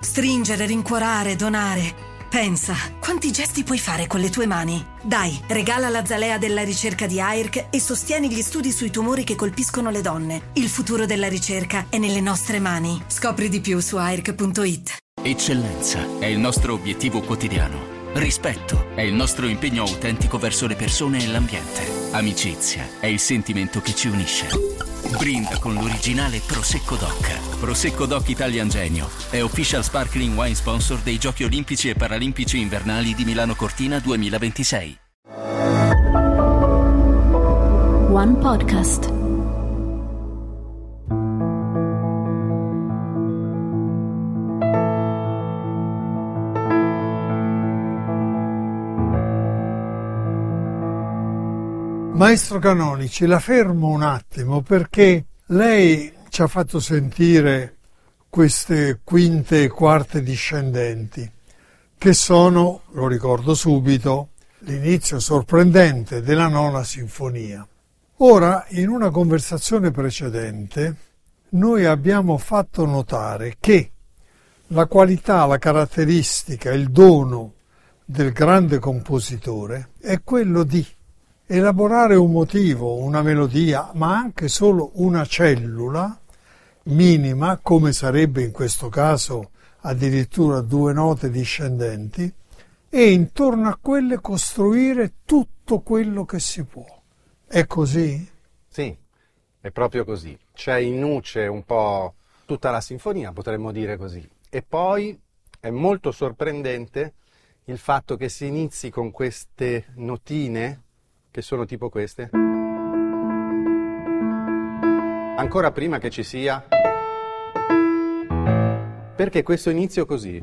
Stringere, rincuorare, donare. Pensa, quanti gesti puoi fare con le tue mani? Dai, regala la Zalea della ricerca di AIRC e sostieni gli studi sui tumori che colpiscono le donne. Il futuro della ricerca è nelle nostre mani. Scopri di più su AIRC.it. Eccellenza è il nostro obiettivo quotidiano. Rispetto è il nostro impegno autentico verso le persone e l'ambiente. Amicizia è il sentimento che ci unisce. Brinda con l'originale Prosecco Doc. Prosecco Doc Italian Genio è official sparkling wine sponsor dei Giochi Olimpici e Paralimpici Invernali di Milano Cortina 2026. One Podcast. Maestro Canonici, la fermo un attimo perché lei ci ha fatto sentire queste quinte e quarte discendenti che sono, lo ricordo subito, l'inizio sorprendente della Nona Sinfonia. Ora, in una conversazione precedente, noi abbiamo fatto notare che la qualità, la caratteristica, il dono del grande compositore è quello di elaborare un motivo, una melodia, ma anche solo una cellula minima, come sarebbe in questo caso addirittura 2 note discendenti, e intorno a quelle costruire tutto quello che si può. È così? Sì, è proprio così. C'è in nuce un po' tutta la sinfonia, potremmo dire così. E poi è molto sorprendente il fatto che si inizi con queste notine che sono tipo queste, ancora prima che ci sia, perché questo inizio così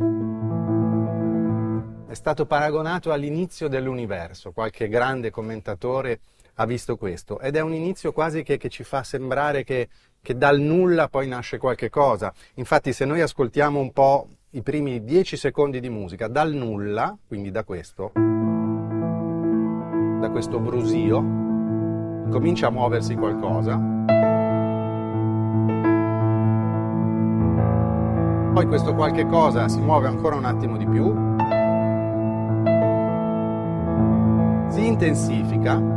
è stato paragonato all'inizio dell'universo. Qualche grande commentatore ha visto questo ed è un inizio quasi che ci fa sembrare che dal nulla poi nasce qualche cosa. Infatti, se noi ascoltiamo un po' i primi 10 secondi di musica dal nulla, quindi da questo brusio, comincia a muoversi qualcosa, poi questo qualche cosa si muove ancora un attimo di più, si intensifica,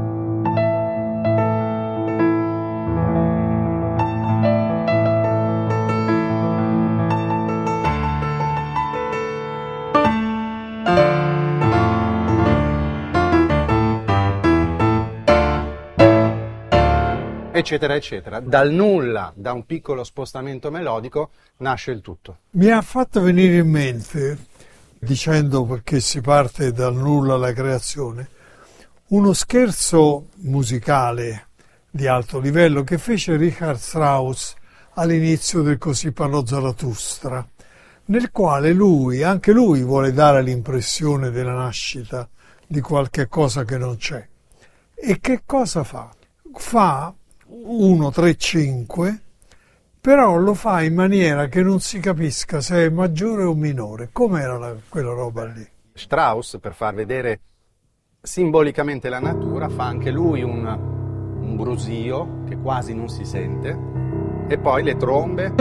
eccetera, eccetera. Dal nulla, da un piccolo spostamento melodico, nasce il tutto. Mi ha fatto venire in mente, dicendo perché si parte dal nulla alla creazione, uno scherzo musicale di alto livello che fece Richard Strauss all'inizio del Così parlò Zarathustra, nel quale anche lui vuole dare l'impressione della nascita di qualche cosa che non c'è. E che cosa fa? Fa 1, 3, 5, però lo fa in maniera che non si capisca se è maggiore o minore. Com'era quella roba lì? Strauss, per far vedere simbolicamente la natura, fa anche lui un brusio che quasi non si sente, e poi le trombe,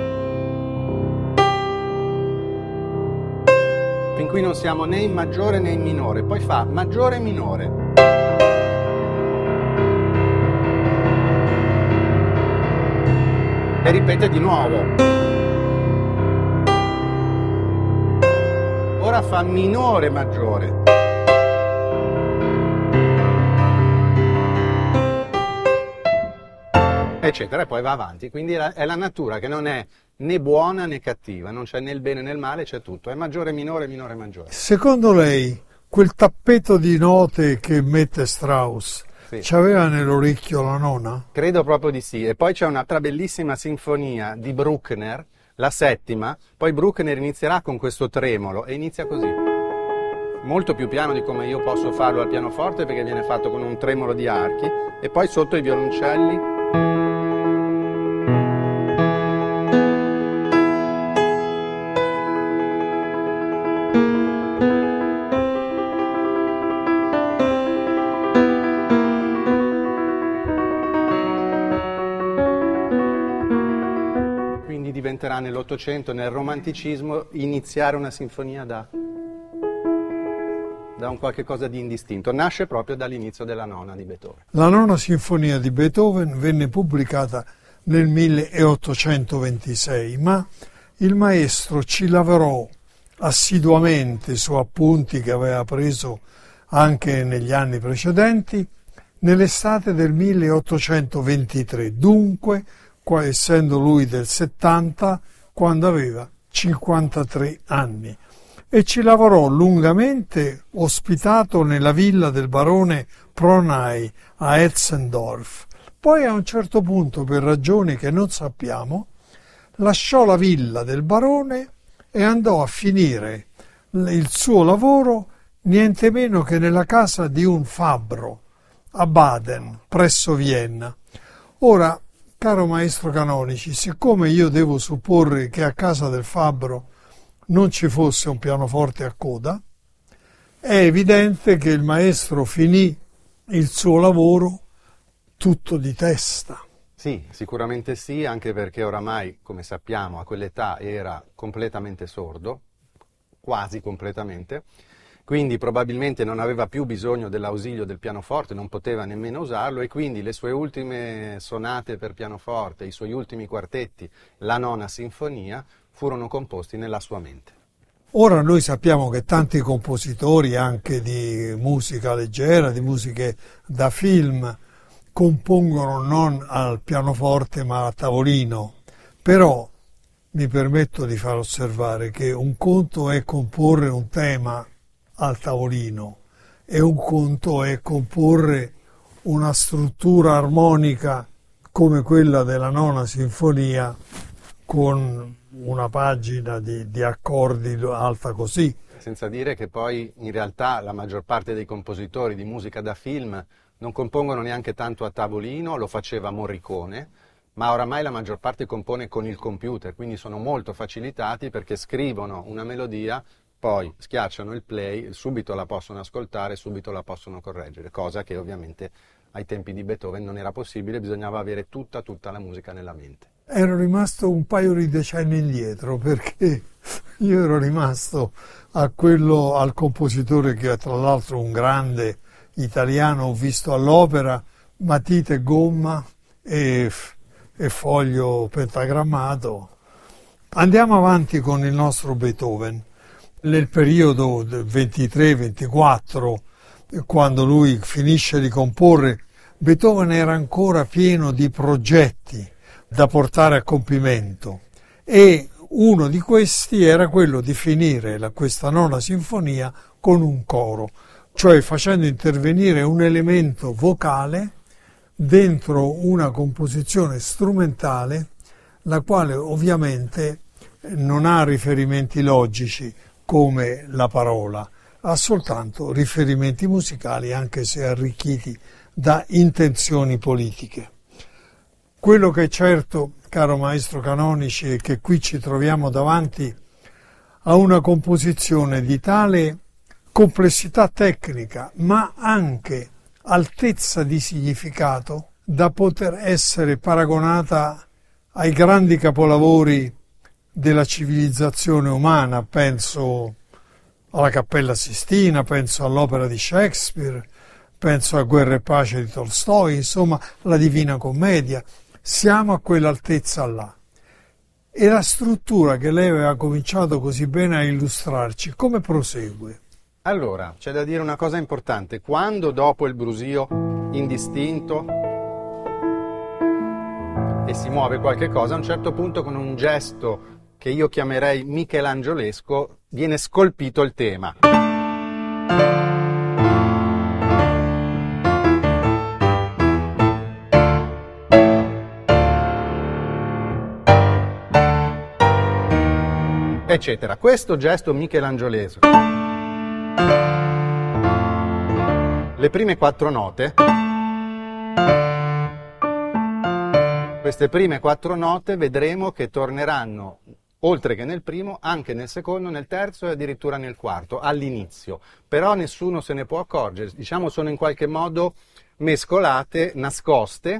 fin qui non siamo né in maggiore né in minore, poi fa maggiore e minore. E ripete di nuovo. Ora fa minore maggiore. Eccetera, e poi va avanti. Quindi è la natura che non è né buona né cattiva, non c'è né il bene né il male, c'è tutto. È maggiore, minore, minore, maggiore. Secondo lei, quel tappeto di note che mette Strauss, sì, c'aveva nell'orecchio la nona? Credo proprio di sì. E poi c'è un'altra bellissima sinfonia di Bruckner, la settima. Poi Bruckner inizierà con questo tremolo e inizia così. Molto più piano di come io posso farlo al pianoforte, perché viene fatto con un tremolo di archi. E poi sotto i violoncelli. diventerà nell'Ottocento, nel romanticismo, iniziare una sinfonia da un qualche cosa di indistinto. Nasce proprio dall'inizio della nona di Beethoven. La nona sinfonia di Beethoven venne pubblicata nel 1826, ma il maestro ci lavorò assiduamente su appunti che aveva preso anche negli anni precedenti nell'estate del 1823, dunque, essendo lui del 70, quando aveva 53 anni. E ci lavorò lungamente, ospitato nella villa del barone Pronay a Etzendorf. Poi a un certo punto, per ragioni che non sappiamo, lasciò la villa del barone e andò a finire il suo lavoro niente meno che nella casa di un fabbro a Baden, presso Vienna. Ora, caro maestro Canonici, siccome io devo supporre che a casa del fabbro non ci fosse un pianoforte a coda, è evidente che il maestro finì il suo lavoro tutto di testa. Sì, sicuramente sì, anche perché oramai, come sappiamo, a quell'età era completamente sordo, quasi completamente, quindi probabilmente non aveva più bisogno dell'ausilio del pianoforte, non poteva nemmeno usarlo, e quindi le sue ultime sonate per pianoforte, i suoi ultimi quartetti, la nona sinfonia, furono composti nella sua mente. Ora noi sappiamo che tanti compositori, anche di musica leggera, di musiche da film, compongono non al pianoforte ma a tavolino, però mi permetto di far osservare che un conto è comporre un tema al tavolino e un conto è comporre una struttura armonica come quella della nona sinfonia con una pagina di accordi alta così. Senza dire che poi in realtà la maggior parte dei compositori di musica da film non compongono neanche tanto a tavolino, lo faceva Morricone, ma oramai la maggior parte compone con il computer, quindi sono molto facilitati perché scrivono una melodia, poi schiacciano il play, subito la possono ascoltare, subito la possono correggere, cosa che ovviamente ai tempi di Beethoven non era possibile, bisognava avere tutta la musica nella mente. Ero rimasto un paio di decenni indietro perché io ero rimasto al compositore che è tra l'altro un grande italiano, ho visto all'opera, matite gomma e foglio pentagrammato. Andiamo avanti con il nostro Beethoven. Nel periodo del 23-24, quando lui finisce di comporre, Beethoven era ancora pieno di progetti da portare a compimento e uno di questi era quello di finire questa nona sinfonia con un coro, cioè facendo intervenire un elemento vocale dentro una composizione strumentale, la quale ovviamente non ha riferimenti logici come la parola, ha soltanto riferimenti musicali, anche se arricchiti da intenzioni politiche. Quello che è certo, caro maestro Canonici, è che qui ci troviamo davanti a una composizione di tale complessità tecnica, ma anche altezza di significato, da poter essere paragonata ai grandi capolavori della civilizzazione umana. Penso alla Cappella Sistina, penso all'opera di Shakespeare, penso a Guerra e Pace di Tolstoi, insomma, la Divina Commedia. Siamo a quell'altezza là. E la struttura che lei aveva cominciato così bene a illustrarci, come prosegue? Allora, c'è da dire una cosa importante. Quando dopo il brusio indistinto e si muove qualche cosa, a un certo punto con un gesto che io chiamerei michelangiolesco viene scolpito il tema. Eccetera. Questo gesto michelangiolesco, le prime 4 note, queste prime 4 note vedremo che torneranno, oltre che nel primo, anche nel secondo, nel terzo e addirittura nel quarto, all'inizio. Però nessuno se ne può accorgere, diciamo sono in qualche modo mescolate, nascoste,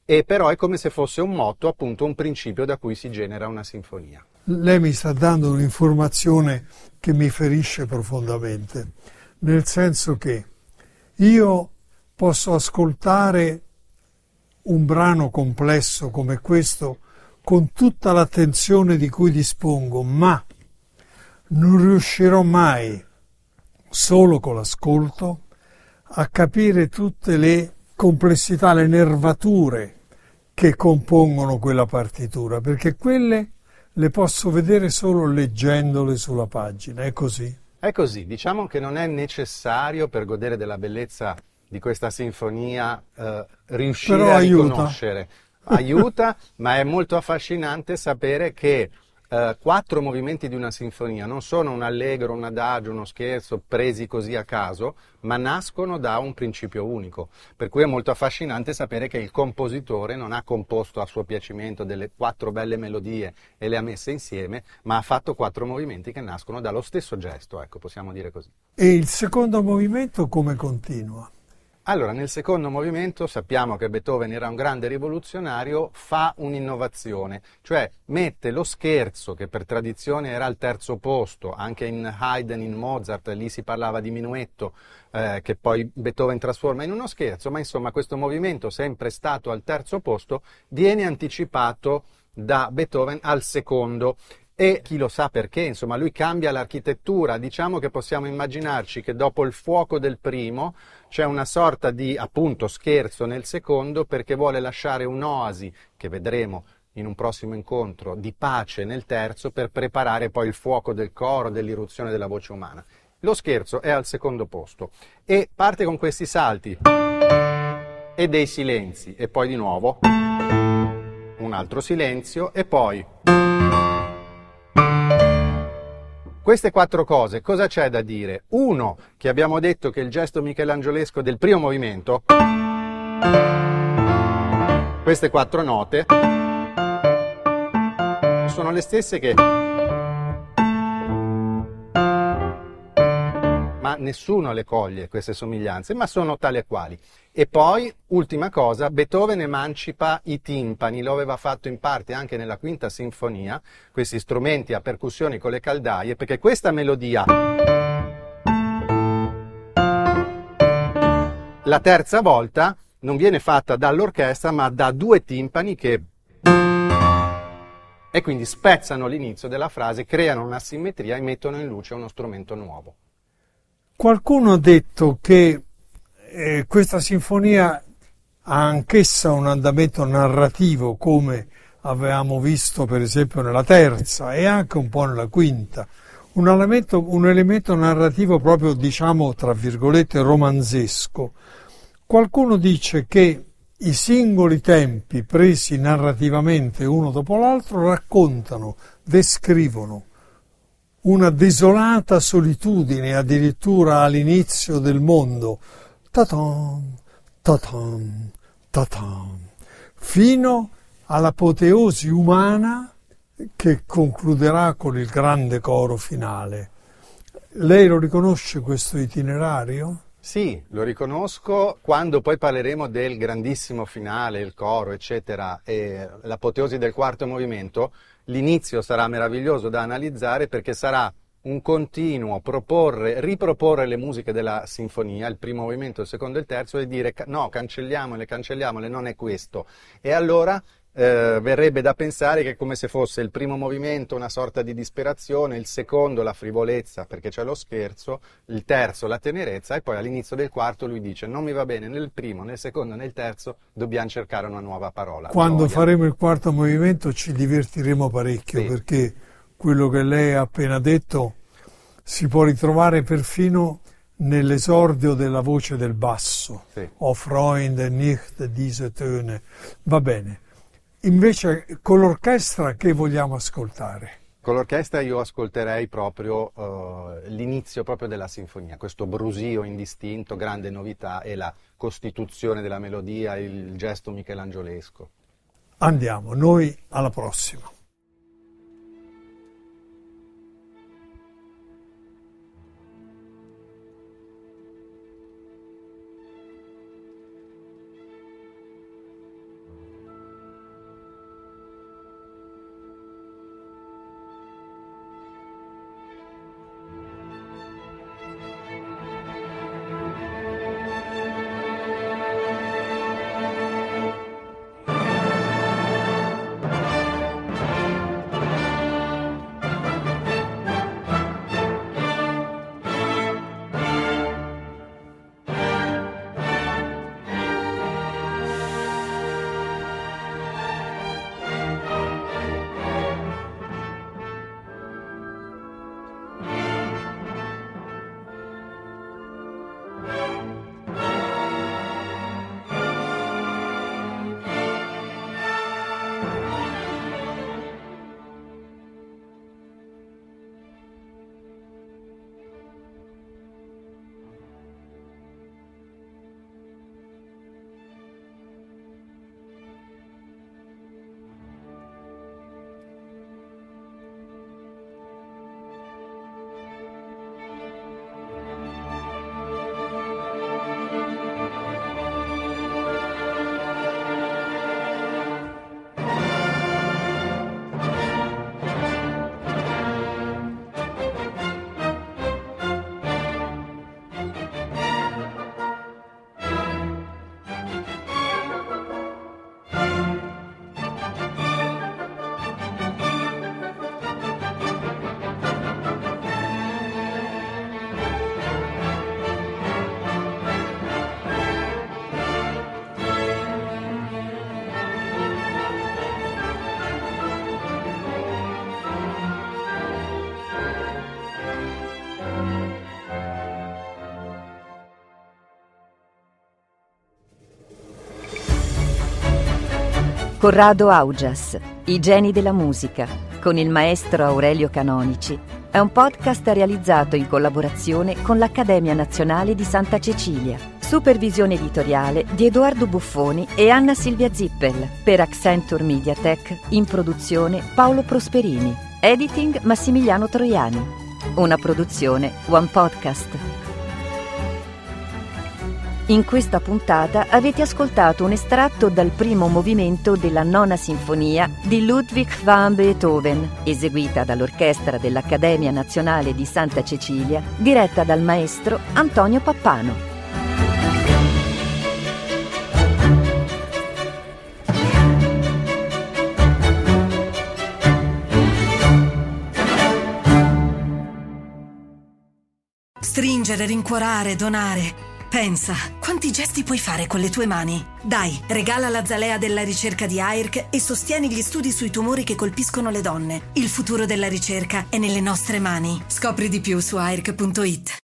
e però è come se fosse un motto, appunto un principio da cui si genera una sinfonia. Lei mi sta dando un'informazione che mi ferisce profondamente, nel senso che io posso ascoltare un brano complesso come questo con tutta l'attenzione di cui dispongo, ma non riuscirò mai, solo con l'ascolto, a capire tutte le complessità, le nervature che compongono quella partitura, perché quelle le posso vedere solo leggendole sulla pagina, è così. È così, diciamo che non è necessario per godere della bellezza di questa sinfonia riuscire Però a aiuta. riconoscere. Aiuta, ma è molto affascinante sapere che 4 movimenti di una sinfonia non sono un allegro, un adagio, uno scherzo presi così a caso, ma nascono da un principio unico. Per cui è molto affascinante sapere che il compositore non ha composto a suo piacimento delle 4 belle melodie e le ha messe insieme, ma ha fatto 4 movimenti che nascono dallo stesso gesto, ecco, possiamo dire così. E il secondo movimento come continua? Allora, nel secondo movimento sappiamo che Beethoven era un grande rivoluzionario, fa un'innovazione, cioè mette lo scherzo, che per tradizione era al terzo posto, anche in Haydn, in Mozart, lì si parlava di minuetto, che poi Beethoven trasforma in uno scherzo, ma insomma questo movimento, sempre stato al terzo posto, viene anticipato da Beethoven al secondo. E chi lo sa perché, insomma, lui cambia l'architettura. Diciamo che possiamo immaginarci che dopo il fuoco del primo c'è una sorta di, appunto, scherzo nel secondo, perché vuole lasciare un'oasi, che vedremo in un prossimo incontro, di pace nel terzo, per preparare poi il fuoco del coro, dell'irruzione della voce umana. Lo scherzo è al secondo posto e parte con questi salti e dei silenzi, e poi di nuovo un altro silenzio, e poi... Queste 4 cose, cosa c'è da dire? Uno, che abbiamo detto che il gesto michelangiolesco del primo movimento, queste 4 note, sono le stesse che... ma nessuno le coglie queste somiglianze, ma sono tali e quali. E poi, ultima cosa, Beethoven emancipa i timpani, lo aveva fatto in parte anche nella quinta sinfonia, questi strumenti a percussioni con le caldaie, perché questa melodia, la terza volta, non viene fatta dall'orchestra, ma da 2 timpani che... e quindi spezzano l'inizio della frase, creano una simmetria e mettono in luce uno strumento nuovo. Qualcuno ha detto che questa sinfonia ha anch'essa un andamento narrativo, come avevamo visto per esempio nella terza e anche un po' nella quinta, un elemento narrativo proprio, diciamo, tra virgolette, romanzesco. Qualcuno dice che i singoli tempi presi narrativamente uno dopo l'altro raccontano, descrivono una desolata solitudine addirittura all'inizio del mondo, ta-tan, ta-tan, ta-tan, fino all'apoteosi umana che concluderà con il grande coro finale. Lei lo riconosce questo itinerario? Sì, lo riconosco. Quando poi parleremo del grandissimo finale, il coro, eccetera, e l'apoteosi del quarto movimento, l'inizio sarà meraviglioso da analizzare, perché sarà un continuo riproporre le musiche della sinfonia, il primo movimento, il secondo e il terzo, e dire no, cancelliamole, non è questo. E allora verrebbe da pensare che è come se fosse il primo movimento una sorta di disperazione, il secondo la frivolezza perché c'è lo scherzo, il terzo la tenerezza, e poi all'inizio del quarto lui dice non mi va bene nel primo, nel secondo, nel terzo, dobbiamo cercare una nuova parola. Quando gioia. faremo il quarto movimento ci divertiremo parecchio, Sì. perché quello che lei ha appena detto si può ritrovare perfino nell'esordio della voce del basso. Sì. O Freunde, nicht diese Töne. Va bene. Invece con l'orchestra che vogliamo ascoltare? Con l'orchestra io ascolterei proprio l'inizio proprio della sinfonia, questo brusio indistinto, grande novità, e la costituzione della melodia, il gesto michelangiolesco. Andiamo, noi alla prossima. Corrado Augias, I geni della musica, con il maestro Aurelio Canonici, è un podcast realizzato in collaborazione con l'Accademia Nazionale di Santa Cecilia. Supervisione editoriale di Edoardo Buffoni e Anna Silvia Zippel. Per Accenture Mediatek, in produzione Paolo Prosperini. Editing Massimiliano Troiani. Una produzione One Podcast. In questa puntata avete ascoltato un estratto dal primo movimento della Nona Sinfonia di Ludwig van Beethoven, eseguita dall'Orchestra dell'Accademia Nazionale di Santa Cecilia, diretta dal maestro Antonio Pappano. Stringere, rincuorare, donare. Pensa, quanti gesti puoi fare con le tue mani? Dai, regala la zalea della ricerca di AIRC e sostieni gli studi sui tumori che colpiscono le donne. Il futuro della ricerca è nelle nostre mani. Scopri di più su AIRC.it.